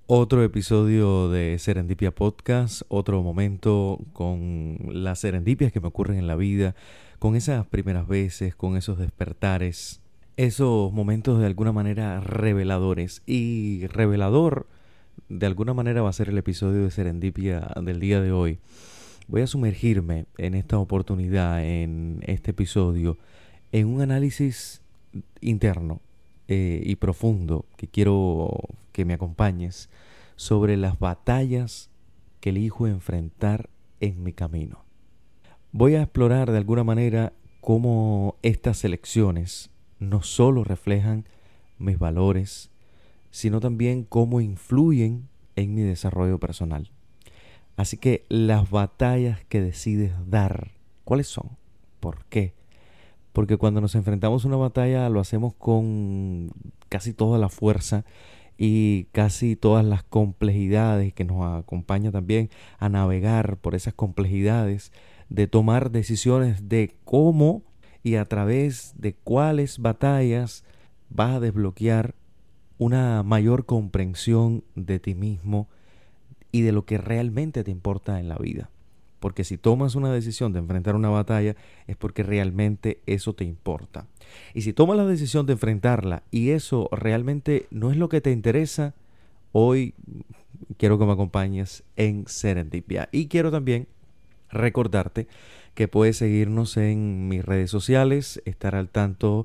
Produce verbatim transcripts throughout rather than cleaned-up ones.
Otro episodio de Serendipia Podcast, otro momento con las serendipias que me ocurren en la vida, con esas primeras veces, con esos despertares, esos momentos de alguna manera reveladores. Y revelador, de alguna manera, va a ser el episodio de Serendipia del día de hoy. Voy a sumergirme en esta oportunidad, en este episodio, en un análisis interno eh, y profundo que quiero que me acompañes sobre las batallas que elijo enfrentar en mi camino. Voy a explorar de alguna manera cómo estas elecciones no solo reflejan mis valores, sino también cómo influyen en mi desarrollo personal. Así que las batallas que decides dar, ¿cuáles son? ¿Por qué? Porque cuando nos enfrentamos a una batalla lo hacemos con casi toda la fuerza y casi todas las complejidades que nos acompaña también a navegar por esas complejidades de tomar decisiones de cómo y a través de cuáles batallas vas a desbloquear una mayor comprensión de ti mismo y de lo que realmente te importa en la vida. Porque si tomas una decisión de enfrentar una batalla es porque realmente eso te importa. Y si tomas la decisión de enfrentarla y eso realmente no es lo que te interesa, hoy quiero que me acompañes en Serendipia. Y quiero también recordarte que puedes seguirnos en mis redes sociales, estar al tanto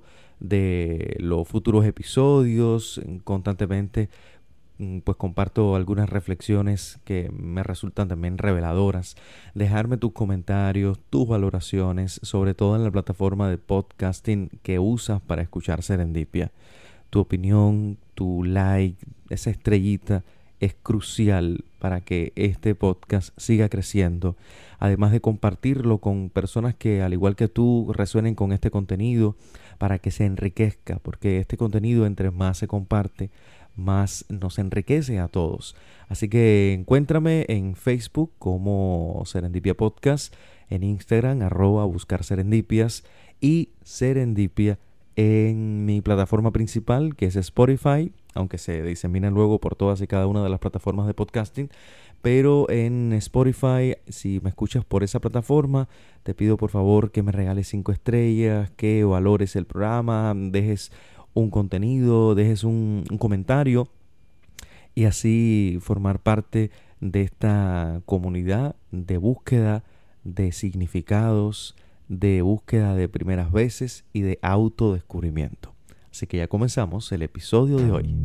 de los futuros episodios constantemente. Pues comparto algunas reflexiones que me resultan también reveladoras. Dejarme tus comentarios, tus valoraciones, sobre todo en la plataforma de podcasting que usas para escuchar Serendipia. Tu opinión, tu like, esa estrellita es crucial para que este podcast siga creciendo. Además de compartirlo con personas que al igual que tú resuenen con este contenido para que se enriquezca, porque este contenido entre más se comparte, más nos enriquece a todos. Así que encuéntrame en Facebook como Serendipia Podcast, en Instagram arroba buscar serendipias y Serendipia en mi plataforma principal que es Spotify, aunque se disemina luego por todas y cada una de las plataformas de podcasting. Pero en Spotify, si me escuchas por esa plataforma, te pido por favor que me regales cinco estrellas, que valores el programa, dejes un contenido, dejes un, un comentario y así formar parte de esta comunidad de búsqueda de significados, de búsqueda de primeras veces y de autodescubrimiento. Así que ya comenzamos el episodio de hoy.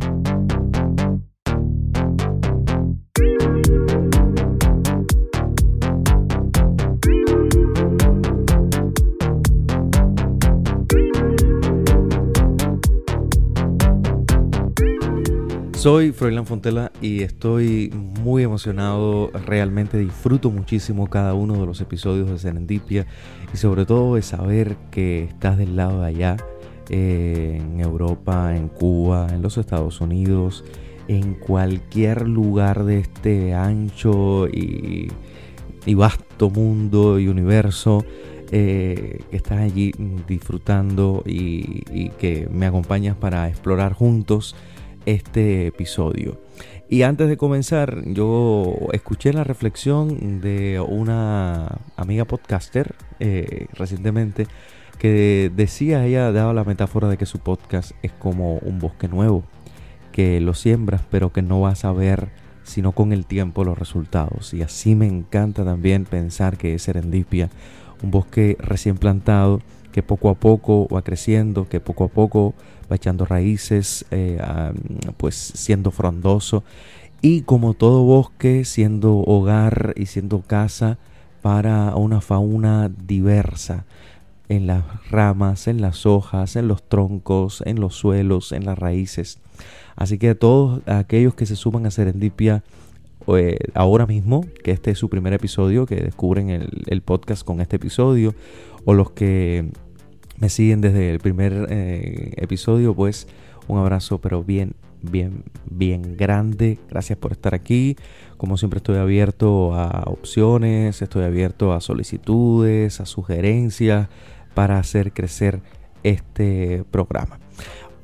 Soy Froilán Fontela y estoy muy emocionado, realmente disfruto muchísimo cada uno de los episodios de Serendipia y sobre todo de saber que estás del lado de allá, eh, en Europa, en Cuba, en los Estados Unidos, en cualquier lugar de este ancho y, y vasto mundo y universo, eh, que estás allí disfrutando y, y que me acompañas para explorar juntos este episodio. Y antes de comenzar, yo escuché la reflexión de una amiga podcaster eh, recientemente que decía, ella daba la metáfora de que su podcast es como un bosque nuevo, que lo siembras pero que no vas a ver sino con el tiempo los resultados. Y así me encanta también pensar que es Serendipia, un bosque recién plantado que poco a poco va creciendo, que poco a poco va echando raíces, eh, um, pues siendo frondoso y como todo bosque siendo hogar y siendo casa para una fauna diversa en las ramas, en las hojas, en los troncos, en los suelos, en las raíces. Así que a todos aquellos que se suman a Serendipia eh, ahora mismo, que este es su primer episodio, que descubren el, el podcast con este episodio, o los que me siguen desde el primer eh, episodio, pues un abrazo pero bien, bien, bien grande. Gracias por estar aquí. Como siempre estoy abierto a opciones, estoy abierto a solicitudes, a sugerencias para hacer crecer este programa.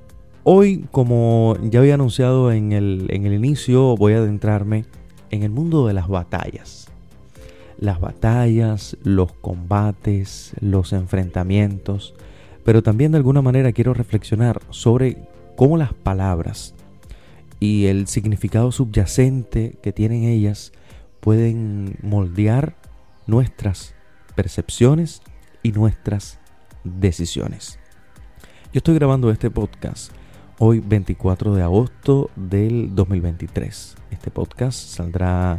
Hoy, como ya había anunciado en el, en el inicio, voy a adentrarme en el mundo de las batallas. Las batallas, los combates, los enfrentamientos, pero también de alguna manera quiero reflexionar sobre cómo las palabras y el significado subyacente que tienen ellas pueden moldear nuestras percepciones y nuestras decisiones. Yo estoy grabando este podcast hoy veinticuatro de agosto del dos mil veintitrés. Este podcast saldrá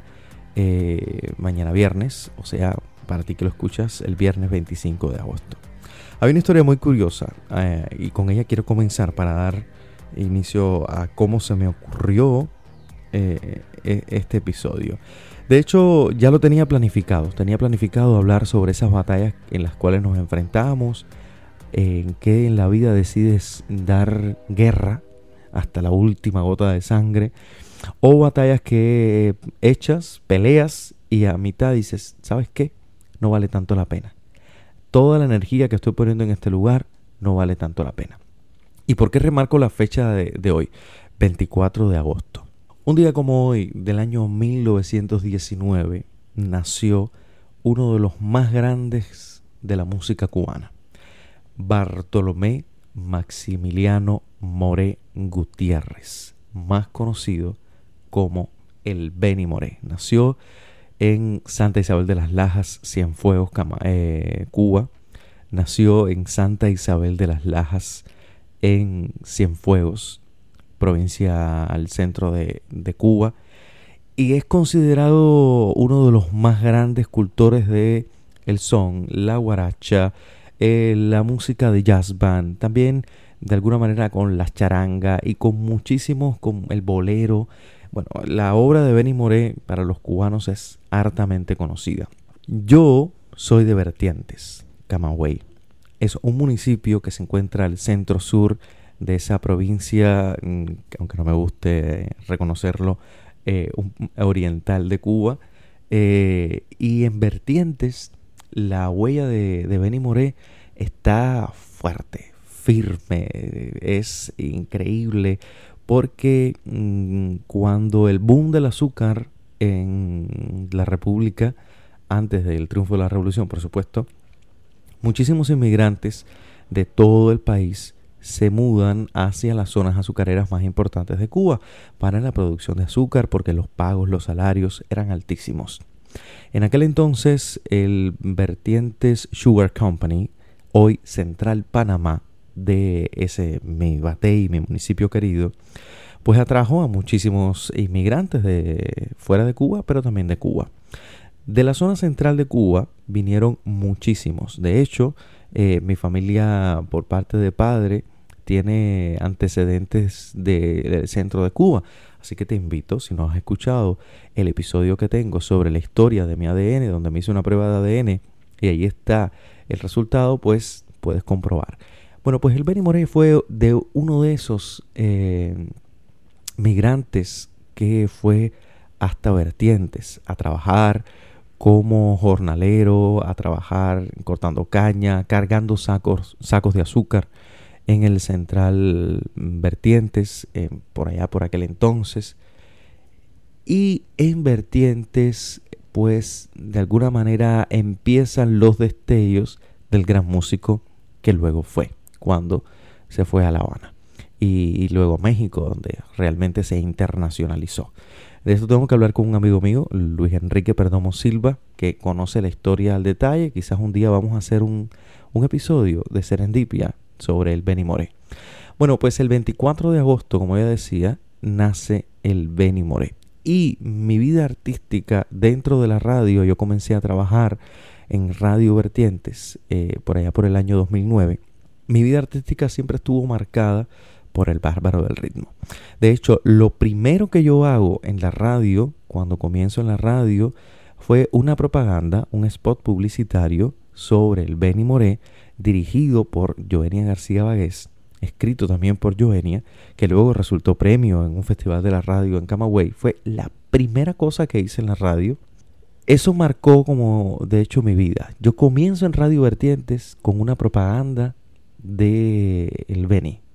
eh, mañana viernes, o sea, para ti que lo escuchas, el viernes veinticinco de agosto. Hay una historia muy curiosa eh, y con ella quiero comenzar para dar inicio a cómo se me ocurrió eh, este episodio. De hecho, ya lo tenía planificado. Tenía planificado hablar sobre esas batallas en las cuales nos enfrentamos, en que en la vida decides dar guerra hasta la última gota de sangre, o batallas que echas, peleas y a mitad dices, ¿sabes qué? No vale tanto la pena. Toda la energía que estoy poniendo en este lugar no vale tanto la pena. ¿Y por qué remarco la fecha de, de hoy? veinticuatro de agosto. Un día como hoy, del año mil novecientos diecinueve, nació uno de los más grandes de la música cubana. Bartolomé Maximiliano Moré Gutiérrez, más conocido como el Benny Moré. Nació en Santa Isabel de las Lajas, Cienfuegos, eh, Cuba. Nació en Santa Isabel de las Lajas, en Cienfuegos, provincia al centro de, de Cuba. Y es considerado uno de los más grandes cultores de el son, la guaracha, Eh, la música de jazz band, también de alguna manera con la charanga y con muchísimos, con el bolero. Bueno, la obra de Benny Moré para los cubanos es hartamente conocida. Yo soy de Vertientes, Camagüey. Es un municipio que se encuentra al centro sur de esa provincia, aunque no me guste reconocerlo, eh, un, oriental de Cuba. Eh, y en Vertientes la huella de, de Benny Moré está fuerte, firme, es increíble porque mmm, cuando el boom del azúcar en la República, antes del triunfo de la Revolución, por supuesto, muchísimos inmigrantes de todo el país se mudan hacia las zonas azucareras más importantes de Cuba para la producción de azúcar porque los pagos, los salarios eran altísimos. En aquel entonces, el Vertientes Sugar Company, hoy Central Panamá, de ese mi batey, mi municipio querido, pues atrajo a muchísimos inmigrantes de fuera de Cuba, pero también de Cuba. De la zona central de Cuba vinieron muchísimos. De hecho, eh, mi familia por parte de padre tiene antecedentes de, del centro de Cuba. Así que te invito, si no has escuchado el episodio que tengo sobre la historia de mi A D N, donde me hice una prueba de A D N y ahí está el resultado, pues puedes comprobar. Bueno, pues el Benny Moré fue de uno de esos eh, migrantes que fue hasta Vertientes a trabajar como jornalero, a trabajar cortando caña, cargando sacos, sacos de azúcar en el Central Vertientes, eh, por allá por aquel entonces. Y en Vertientes, pues de alguna manera empiezan los destellos del gran músico que luego fue, cuando se fue a La Habana. Y, y luego a México, donde realmente se internacionalizó. De esto tengo que hablar con un amigo mío, Luis Enrique Perdomo Silva, que conoce la historia al detalle. Quizás un día vamos a hacer un, un episodio de Serendipia sobre el Benny Moré. Bueno, pues el veinticuatro de agosto, como ya decía, nace el Benny Moré. Y mi vida artística dentro de la radio, yo comencé a trabajar en Radio Vertientes eh, por allá por el año dos mil nueve. Mi vida artística siempre estuvo marcada por el bárbaro del ritmo. De hecho, lo primero que yo hago en la radio, cuando comienzo en la radio, fue una propaganda, un spot publicitario sobre el Benny Moré, dirigido por Joenia García Bagués, escrito también por Joenia, que luego resultó premio en un festival de la radio en Camagüey. Fue la primera cosa que hice en la radio. Eso marcó como, de hecho, mi vida. Yo comienzo en Radio Vertientes con una propaganda de el Benny,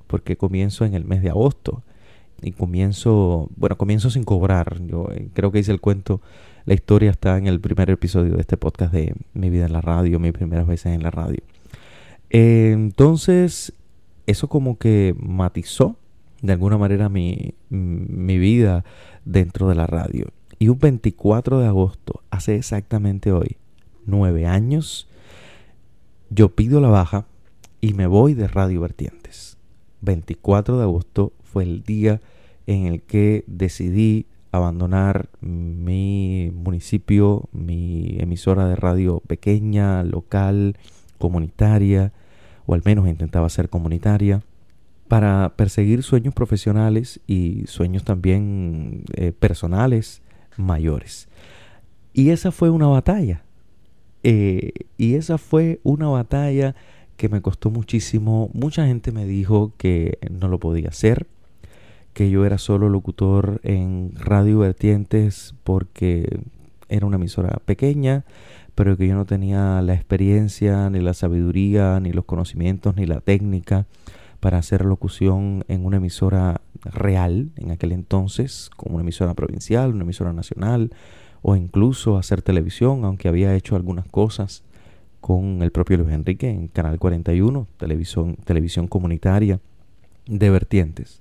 porque comienzo en el mes de agosto y comienzo, bueno, comienzo sin cobrar. Yo eh, creo que hice el cuento, la historia está en el primer episodio de este podcast de Mi vida en la radio, mis primeras veces en la radio. Eh, entonces, eso como que matizó de alguna manera mi, mi vida dentro de la radio. Y un veinticuatro de agosto, hace exactamente hoy, nueve años, yo pido la baja y me voy de Radio Vertientes. veinticuatro de agosto fue el día en el que decidí abandonar mi municipio, mi emisora de radio pequeña, local, comunitaria, o al menos intentaba ser comunitaria, para perseguir sueños profesionales y sueños también eh, personales mayores. Y esa fue una batalla. Eh, y esa fue una batalla que me costó muchísimo. Mucha gente me dijo que no lo podía hacer, que yo era solo locutor en Radio Vertientes porque era una emisora pequeña, pero que yo no tenía la experiencia, ni la sabiduría, ni los conocimientos, ni la técnica para hacer locución en una emisora real en aquel entonces, como una emisora provincial, una emisora nacional, o incluso hacer televisión, aunque había hecho algunas cosas con el propio Luis Enrique en Canal cuarenta y uno, televisión, televisión comunitaria de Vertientes.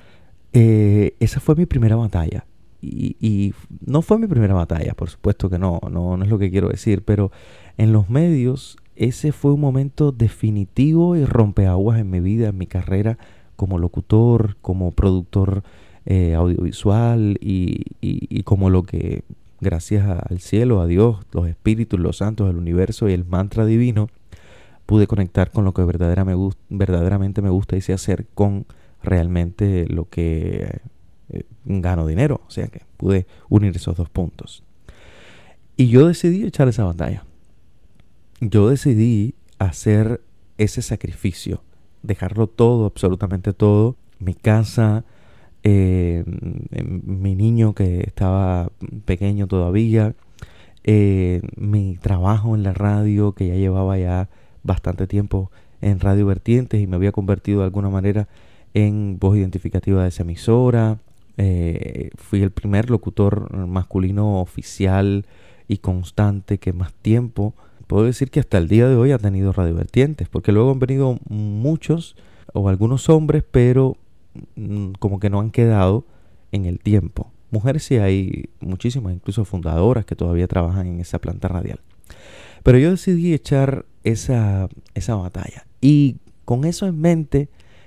Eh, esa fue mi primera batalla. Y, y no fue mi primera batalla, por supuesto que no, no, no es lo que quiero decir, pero en los medios ese fue un momento definitivo y rompeaguas en mi vida, en mi carrera como locutor, como productor eh, audiovisual y, y, y como lo que, gracias al cielo, a Dios, los espíritus, los santos, el universo y el mantra divino, pude conectar con lo que verdadera me gust- verdaderamente me gusta y sé hacer, con realmente lo que eh, gano dinero. O sea que pude unir esos dos puntos. Y yo decidí echar esa batalla. Yo decidí hacer ese sacrificio, dejarlo todo, absolutamente todo, mi casa, eh, mi niño que estaba pequeño todavía, eh, mi trabajo en la radio, que ya llevaba ya bastante tiempo en Radio Vertientes y me había convertido de alguna manera en voz identificativa de esa emisora. Eh, fui el primer locutor masculino oficial y constante que más tiempo, puedo decir que hasta el día de hoy, ha tenido Radio Vertientes, porque luego han venido muchos o algunos hombres, pero mm, como que no han quedado en el tiempo. Mujeres sí hay muchísimas, incluso fundadoras que todavía trabajan en esa planta radial. Pero yo decidí echar esa, esa batalla. Y con eso en mente,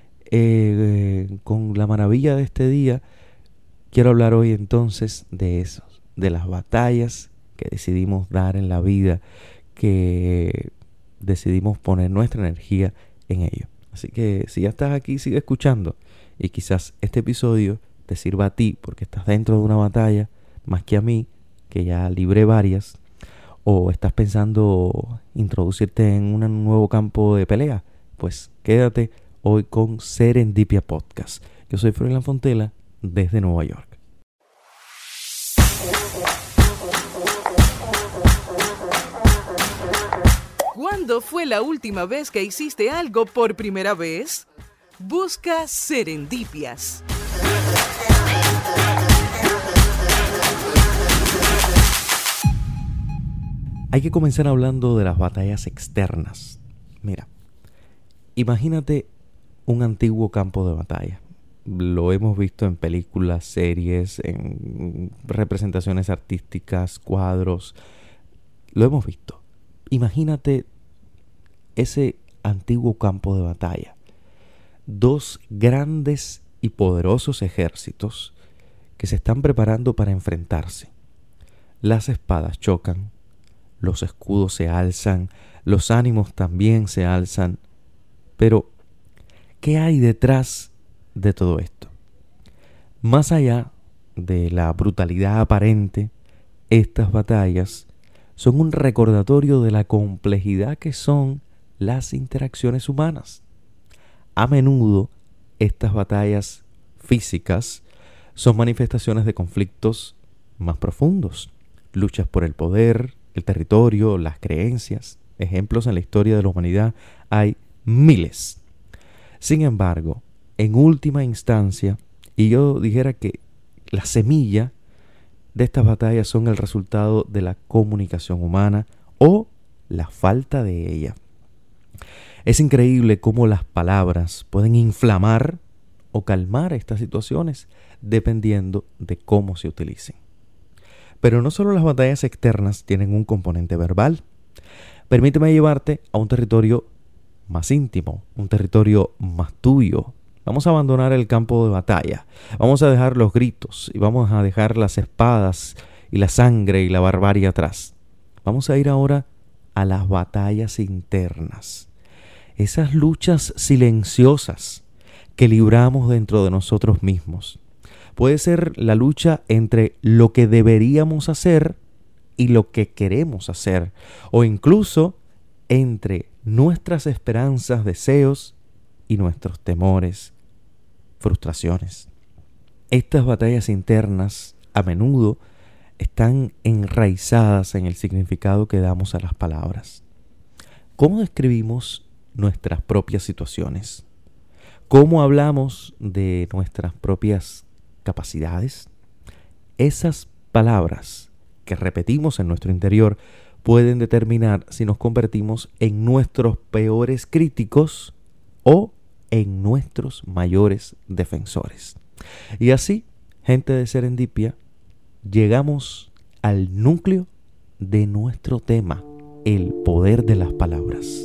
eh, con la maravilla de este día, quiero hablar hoy entonces de eso, de las batallas que decidimos dar en la vida, que decidimos poner nuestra energía en ello. Así que si ya estás aquí, sigue escuchando y quizás este episodio te sirva a ti porque estás dentro de una batalla más que a mí, que ya libré varias, o estás pensando introducirte en un nuevo campo de pelea. Pues quédate hoy con Serendipia Podcast. Yo soy Froilán Fontela desde Nueva York. ¿Cuándo fue la última vez que hiciste algo por primera vez? Busca Serendipias. Hay que comenzar hablando de las batallas externas. Mira, imagínate un antiguo campo de batalla. Lo hemos visto en películas, series, en representaciones artísticas, cuadros. Lo hemos visto. Imagínate ese antiguo campo de batalla. Dos grandes y poderosos ejércitos que se están preparando para enfrentarse. Las espadas chocan, los escudos se alzan, los ánimos también se alzan. Pero, ¿qué hay detrás de todo esto? Más allá de la brutalidad aparente, estas batallas son un recordatorio de la complejidad que son las interacciones humanas. A menudo, estas batallas físicas son manifestaciones de conflictos más profundos, luchas por el poder, el territorio, las creencias. Ejemplos en la historia de la humanidad hay miles. Sin embargo, en última instancia, y yo dijera que la semilla de estas batallas son el resultado de la comunicación humana o la falta de ella. Es increíble cómo las palabras pueden inflamar o calmar estas situaciones dependiendo de cómo se utilicen. Pero no solo las batallas externas tienen un componente verbal. Permíteme llevarte a un territorio más íntimo, un territorio más tuyo. Vamos a abandonar el campo de batalla. Vamos a dejar los gritos y vamos a dejar las espadas y la sangre y la barbarie atrás. Vamos a ir ahora a las batallas internas. Esas luchas silenciosas que libramos dentro de nosotros mismos. Puede ser la lucha entre lo que deberíamos hacer y lo que queremos hacer, o incluso entre nuestras esperanzas, deseos y nuestros temores, frustraciones. Estas batallas internas a menudo están enraizadas en el significado que damos a las palabras. ¿Cómo describimos nuestras propias situaciones? ¿Cómo hablamos de nuestras propias capacidades? Esas palabras que repetimos en nuestro interior pueden determinar si nos convertimos en nuestros peores críticos o en nuestros mayores defensores. Y así, gente de Serendipia, llegamos al núcleo de nuestro tema, el poder de las palabras.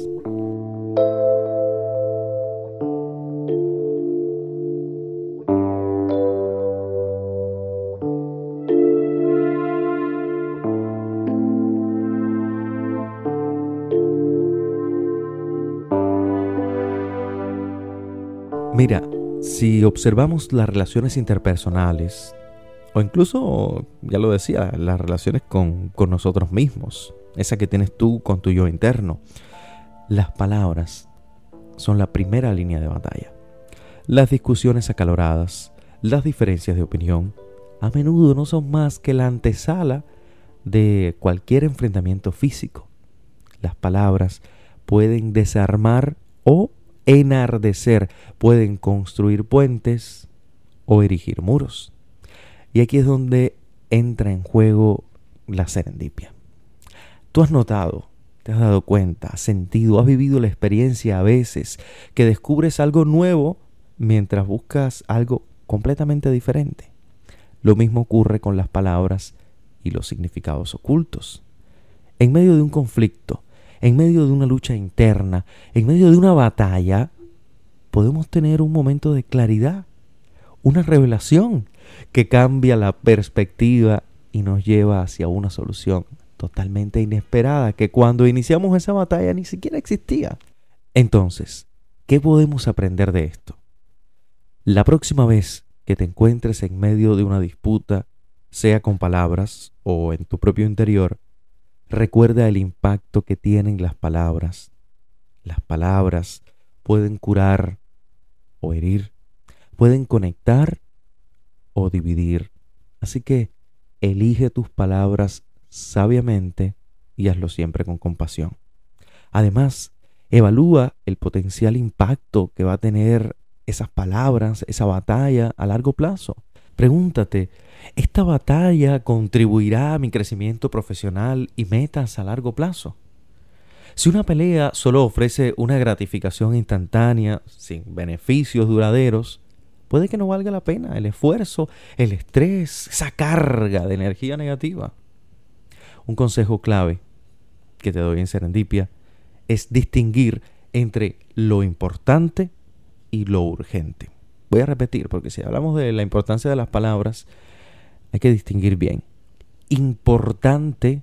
Mira, si observamos las relaciones interpersonales, o incluso, ya lo decía, las relaciones con, con nosotros mismos, esa que tienes tú con tu yo interno, las palabras son la primera línea de batalla. Las discusiones acaloradas, las diferencias de opinión, a menudo no son más que la antesala de cualquier enfrentamiento físico. Las palabras pueden desarmar o enardecer, pueden construir puentes o erigir muros. Y aquí es donde entra en juego la serendipia. Tú has notado, te has dado cuenta, has sentido, has vivido la experiencia a veces que descubres algo nuevo mientras buscas algo completamente diferente. Lo mismo ocurre con las palabras y los significados ocultos. En medio de un conflicto, en medio de una lucha interna, en medio de una batalla, podemos tener un momento de claridad, una revelación que cambia la perspectiva y nos lleva hacia una solución totalmente inesperada que cuando iniciamos esa batalla ni siquiera existía. Entonces, ¿qué podemos aprender de esto? La próxima vez que te encuentres en medio de una disputa, sea con palabras o en tu propio interior, recuerda el impacto que tienen las palabras. Las palabras pueden curar o herir, pueden conectar o dividir. Así que elige tus palabras sabiamente y hazlo siempre con compasión. Además, evalúa el potencial impacto que va a tener esas palabras, esa batalla a largo plazo. Pregúntate, ¿esta batalla contribuirá a mi crecimiento profesional y metas a largo plazo? Si una pelea solo ofrece una gratificación instantánea, sin beneficios duraderos, puede que no valga la pena el esfuerzo, el estrés, esa carga de energía negativa. Un consejo clave que te doy en Serendipia es distinguir entre lo importante y lo urgente. Voy a repetir, porque si hablamos de la importancia de las palabras, hay que distinguir bien. Importante,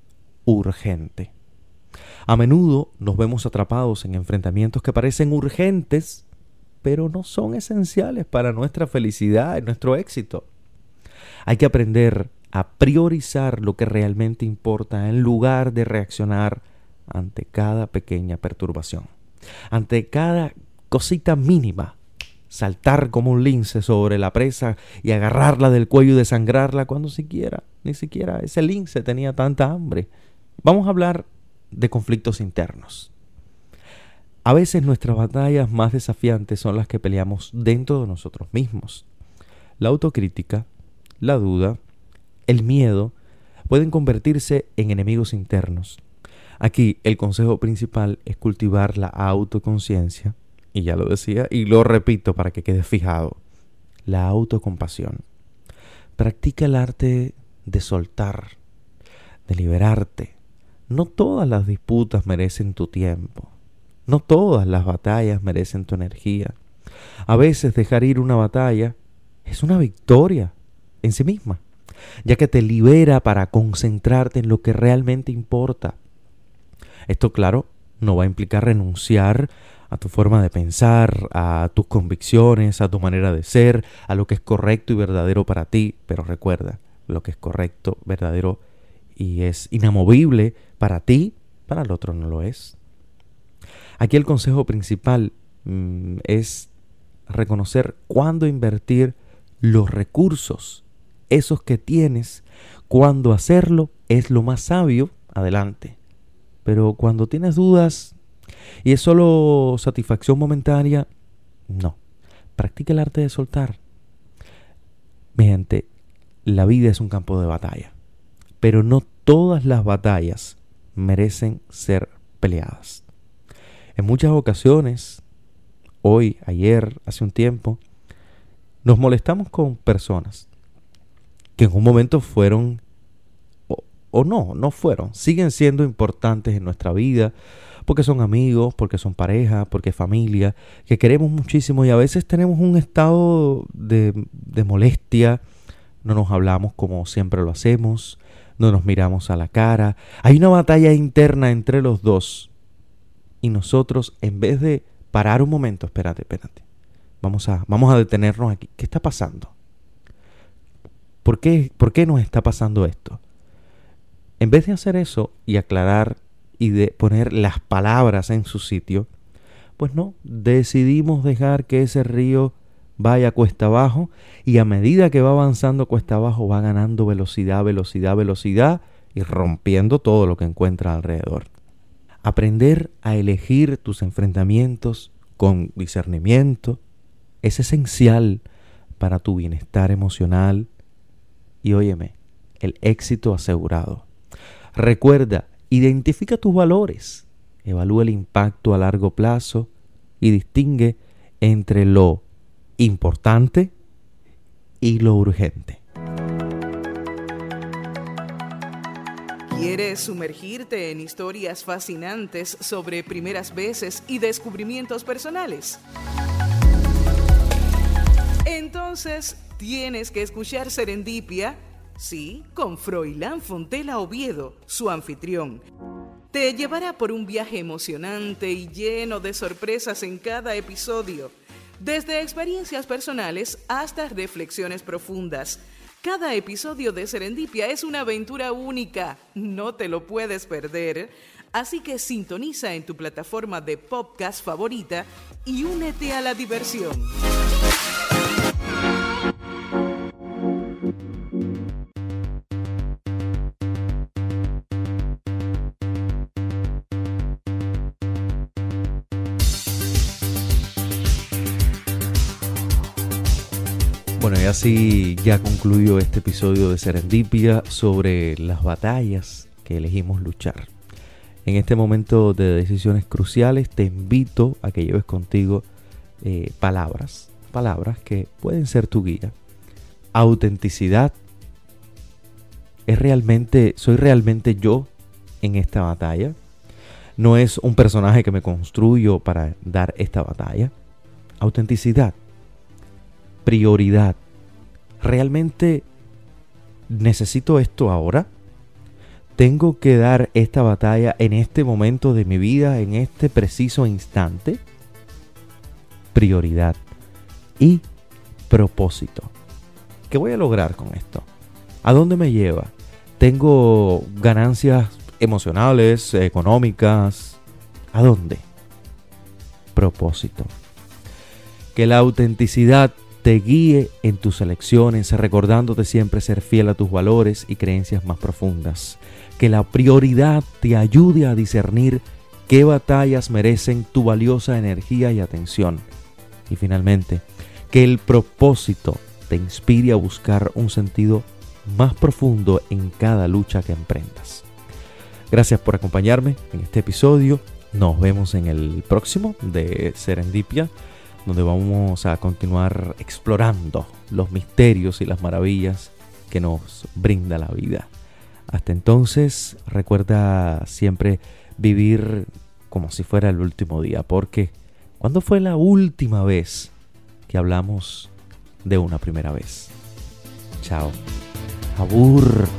urgente. A menudo nos vemos atrapados en enfrentamientos que parecen urgentes, pero no son esenciales para nuestra felicidad y nuestro éxito. Hay que aprender a priorizar lo que realmente importa en lugar de reaccionar ante cada pequeña perturbación. Ante cada cosita mínima, saltar como un lince sobre la presa y agarrarla del cuello y desangrarla cuando siquiera, ni siquiera ese lince tenía tanta hambre. Vamos a hablar de conflictos internos. A veces nuestras batallas más desafiantes son las que peleamos dentro de nosotros mismos. La autocrítica, la duda, el miedo pueden convertirse en enemigos internos. Aquí el consejo principal es cultivar la autoconciencia, y ya lo decía y lo repito para que quede fijado, la autocompasión. Practica el arte de soltar, de liberarte. No todas las disputas merecen tu tiempo. No todas las batallas merecen tu energía. A veces dejar ir una batalla es una victoria en sí misma, ya que te libera para concentrarte en lo que realmente importa. Esto, claro, no va a implicar renunciar a tu forma de pensar, a tus convicciones, a tu manera de ser, a lo que es correcto y verdadero para ti. Pero recuerda, lo que es correcto, verdadero y es inamovible para ti, para el otro no lo es. Aquí el consejo principal mmm, es reconocer cuándo invertir los recursos, esos que tienes, cuándo hacerlo es lo más sabio, adelante. Pero cuando tienes dudas y es solo satisfacción momentánea, no. Practica el arte de soltar. Mediante, la vida es un campo de batalla, pero no todas las batallas merecen ser peleadas. En muchas ocasiones, hoy, ayer, hace un tiempo, nos molestamos con personas que en un momento fueron, o, o no, no fueron, siguen siendo importantes en nuestra vida, porque son amigos, porque son pareja, porque es familia, que queremos muchísimo y a veces tenemos un estado de, de molestia, no nos hablamos como siempre lo hacemos, no nos miramos a la cara, hay una batalla interna entre los dos. Y nosotros, en vez de parar un momento, espérate, espérate, vamos a, vamos a detenernos aquí. ¿Qué está pasando? ¿Por qué, ¿Por qué nos está pasando esto? En vez de hacer eso y aclarar y de poner las palabras en su sitio, pues no, decidimos dejar que ese río vaya cuesta abajo y a medida que va avanzando cuesta abajo va ganando velocidad, velocidad, velocidad y rompiendo todo lo que encuentra alrededor. Aprender a elegir tus enfrentamientos con discernimiento es esencial para tu bienestar emocional y, óyeme, el éxito asegurado. Recuerda, identifica tus valores, evalúa el impacto a largo plazo y distingue entre lo importante y lo urgente. ¿Quieres sumergirte en historias fascinantes sobre primeras veces y descubrimientos personales? Entonces, tienes que escuchar Serendipia, sí, con Froilán Fontela Oviedo, su anfitrión. Te llevará por un viaje emocionante y lleno de sorpresas en cada episodio, desde experiencias personales hasta reflexiones profundas. Cada episodio de Serendipia es una aventura única, no te lo puedes perder. Así que sintoniza en tu plataforma de podcast favorita y únete a la diversión. Bueno, y así ya concluyo este episodio de Serendipia sobre las batallas que elegimos luchar. En este momento de decisiones cruciales te invito a que lleves contigo eh, palabras, palabras que pueden ser tu guía. Autenticidad. ¿Es realmente, soy realmente yo en esta batalla? No es un personaje que me construyo para dar esta batalla. Autenticidad. Prioridad. ¿Realmente necesito esto ahora? ¿Tengo que dar esta batalla en este momento de mi vida, en este preciso instante? Prioridad. Y propósito. ¿Qué voy a lograr con esto? ¿A dónde me lleva? ¿Tengo ganancias emocionales, económicas? ¿A dónde? Propósito. Que la autenticidad te guíe en tus elecciones, recordándote siempre ser fiel a tus valores y creencias más profundas. Que la prioridad te ayude a discernir ¿Qué batallas merecen tu valiosa energía y atención? Y finalmente, que el propósito te inspire a buscar un sentido más profundo en cada lucha que emprendas. Gracias por acompañarme en este episodio. Nos vemos en el próximo de Serendipia, donde vamos a continuar explorando los misterios y las maravillas que nos brinda la vida. Hasta entonces, recuerda siempre vivir como si fuera el último día, porque ¿cuándo fue la última vez que hablamos de una primera vez? Chao. Abur.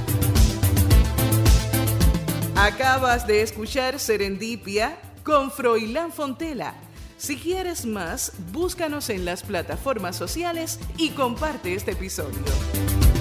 Acabas de escuchar Serendipia con Froilán Fontela. Si quieres más, búscanos en las plataformas sociales y comparte este episodio.